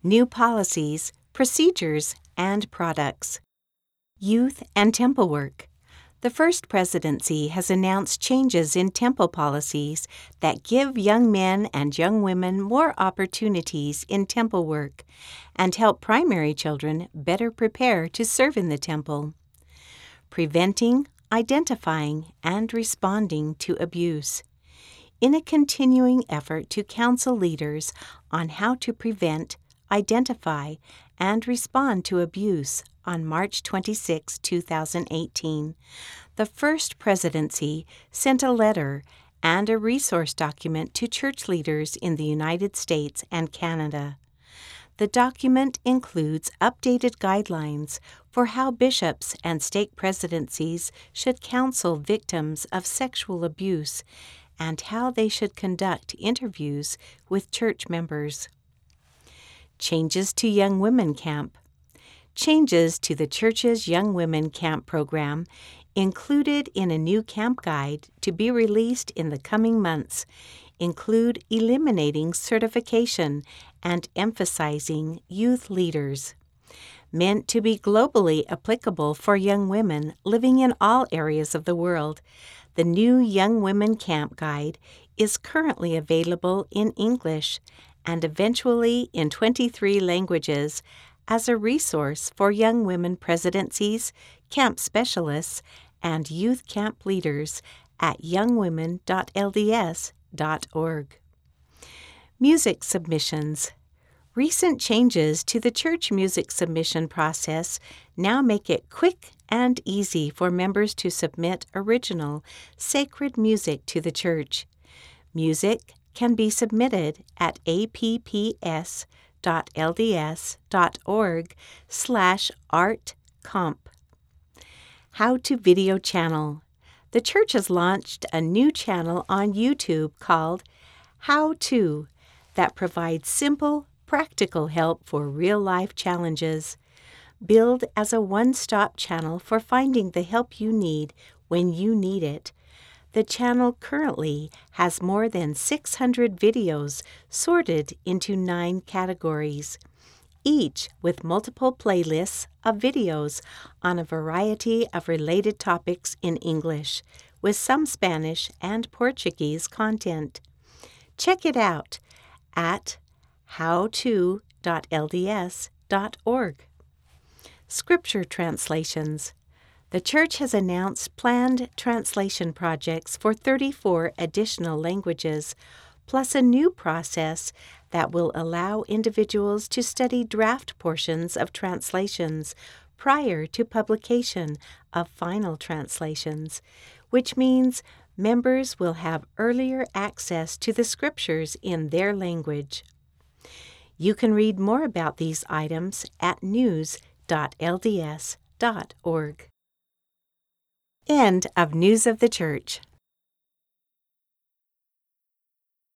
new policies, procedures, and products. Youth and temple work. The First Presidency has announced changes in temple policies that give young men and young women more opportunities in temple work and help primary children better prepare to serve in the temple. Preventing, identifying, and responding to abuse. In a continuing effort to counsel leaders on how to prevent, identify, and respond to abuse, on March 26, 2018, the First Presidency sent a letter and a resource document to church leaders in the United States and Canada. The document includes updated guidelines for how bishops and stake presidencies should counsel victims of sexual abuse and how they should conduct interviews with church members. Changes to Young Women Camp. Changes to the church's Young Women Camp program, included in a new camp guide to be released in the coming months, include eliminating certification and emphasizing youth leaders. Meant to be globally applicable for young women living in all areas of the world, the new Young Women Camp Guide is currently available in English and eventually in 23 languages as a resource for young women presidencies, camp specialists, and youth camp leaders at youngwomen.lds.org. Music submissions. Recent changes to the church music submission process now make it quick and easy for members to submit original, sacred music to the church. Music can be submitted at apps.lds.org/artcomp. How to Video Channel. The church has launched a new channel on YouTube called How To that provides simple, practical help for real-life challenges. Billed as a one-stop channel for finding the help you need when you need it. The channel currently has more than 600 videos sorted into 9 categories, each with multiple playlists of videos on a variety of related topics in English, with some Spanish and Portuguese content. Check it out at howto.lds.org. Scripture translations. The church has announced planned translation projects for 34 additional languages, plus a new process that will allow individuals to study draft portions of translations prior to publication of final translations, which means members will have earlier access to the scriptures in their language. You can read more about these items at news.lds.org. End of News of the Church.